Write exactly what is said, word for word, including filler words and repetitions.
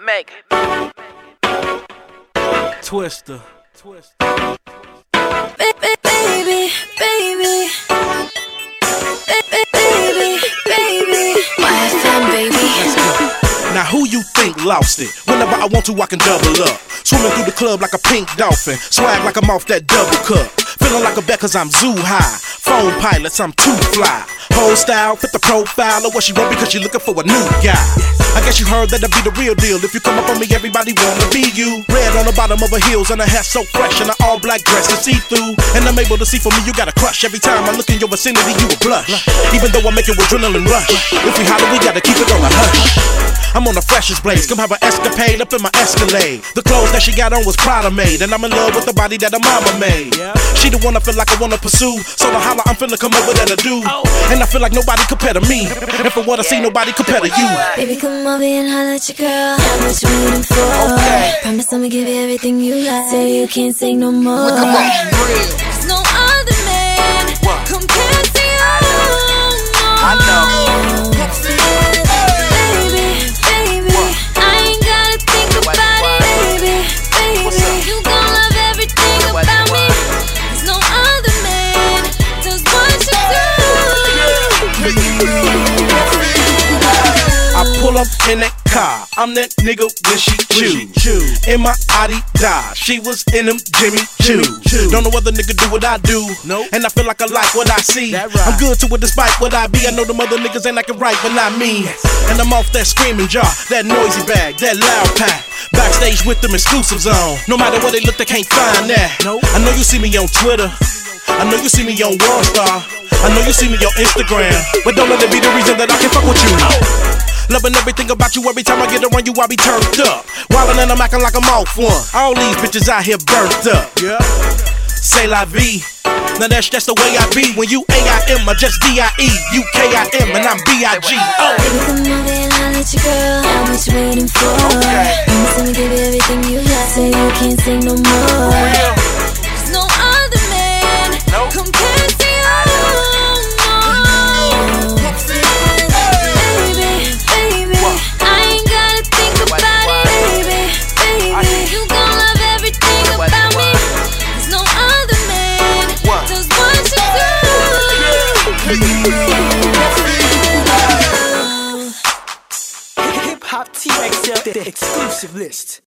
Hitmaker. Twister. Twister. Baby, baby, baby, baby, baby, Y F M, baby. Now who you think lost it? Whenever I want to, I can double up. Swimming through the club like a pink dolphin. Swag like I'm off that double cup. Feeling like a bet cause I'm zoo high. Phone pilots, I'm too fly. Whole style, fit the profile of what she want because she looking for a new guy. I guess you heard that I be the real deal. If you come up on me, everybody wanna be you. Red on the bottom of her heels and her hair so fresh, and an all black dress is see-through. And I'm able to see for me, you got a crush. Every time I look in your vicinity, you a blush. Even though I make it with adrenaline rush. If we holler, we gotta keep it on the hush. I'm on the freshest blaze, come have an escapade up in my Escalade. The clothes that she got on was Prada made, and I'm in love with the body that her mama made. She the one I feel like I wanna pursue, so the holla I'm finna come over there to do. And I feel like nobody compare to me, and for what I see nobody compare to you. Baby, come over and holla at your girl. What you waiting for? Okay. Promise I'ma give you everything you like. Say you can't say no more. Come on, real. There's no other man compared to you. I know. Pull up in that car, I'm that nigga when she chew. In my Adidas, she was in them Jimmy Choo. Don't know other nigga do what I do, and I feel like I like what I see. I'm good to it despite what I be. I know them other niggas ain't acting right, but not me. And I'm off that screaming jar, that noisy bag, that loud pack. Backstage with them exclusives on. No matter where they look, they can't find that. I know you see me on Twitter, I know you see me on Worldstar, I know you see me on Instagram, but don't let it be the reason that I can fuck with you. Loving everything about you, every time I get around you, I be turned up. Wildin' and I'm acting like I'm off one. All these bitches out here burnt up. Yeah. C'est la vie. Now that's just the way I be. When you A I M, I just D I E. You K I M and I'm B I G. Oh. Baby, come over and holla at your girl. What you waiting for? Okay. Promise I'ma give you everything you like. Say you can't say no more. There's no other man compared to you. Hip Hop T X L, the exclusive list.